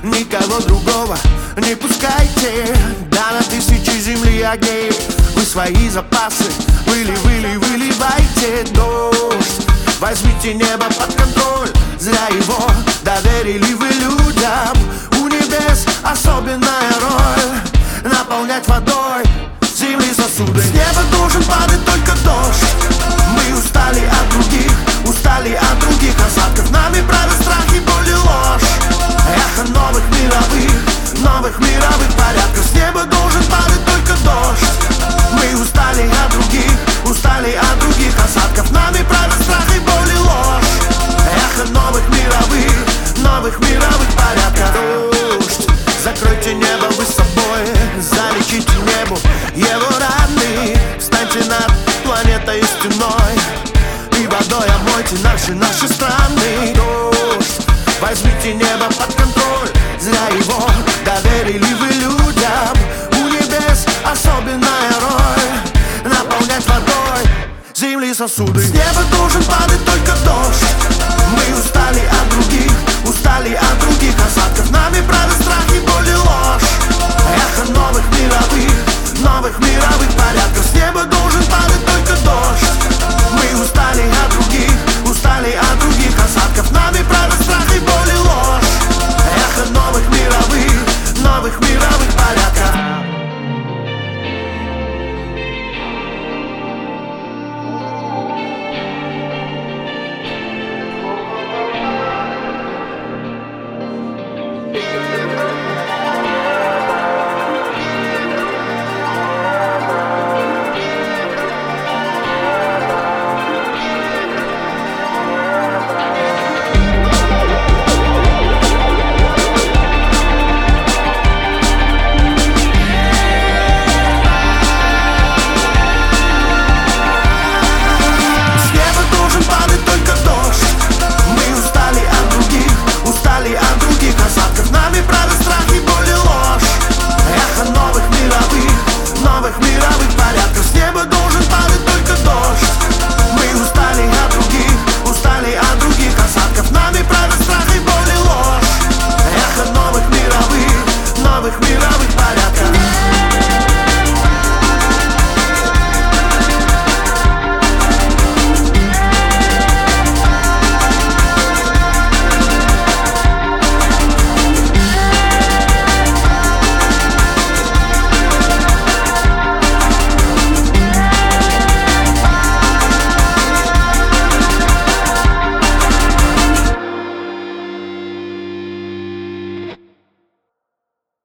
никого другого не пускайте. Да на тысячи земли огней вы свои запасы выливайте. Дождь, возьмите небо под контроль, зря его доверили вы людям. У небес особенная роль наполнять водой земли сосуды. С неба должен падать только дождь. Мы устали от других осадков. Нами правят страх и боль и ложь. Эхо новых мировых порядков. С неба должен падать только дождь. Мы устали от других осадков. Нами правят страх и боль и ложь. Эхо новых мировых порядков. Дождь, закройте небо вы собой, залечите небу его раны. Встаньте над планетой и стеной и водой омойте наши страны. Дождь, возьмите небо под контроль, зря его доверили вы людям. У небес особенная роль наполнять водой земли сосуды. С неба должен падать только дождь. Мы устали от других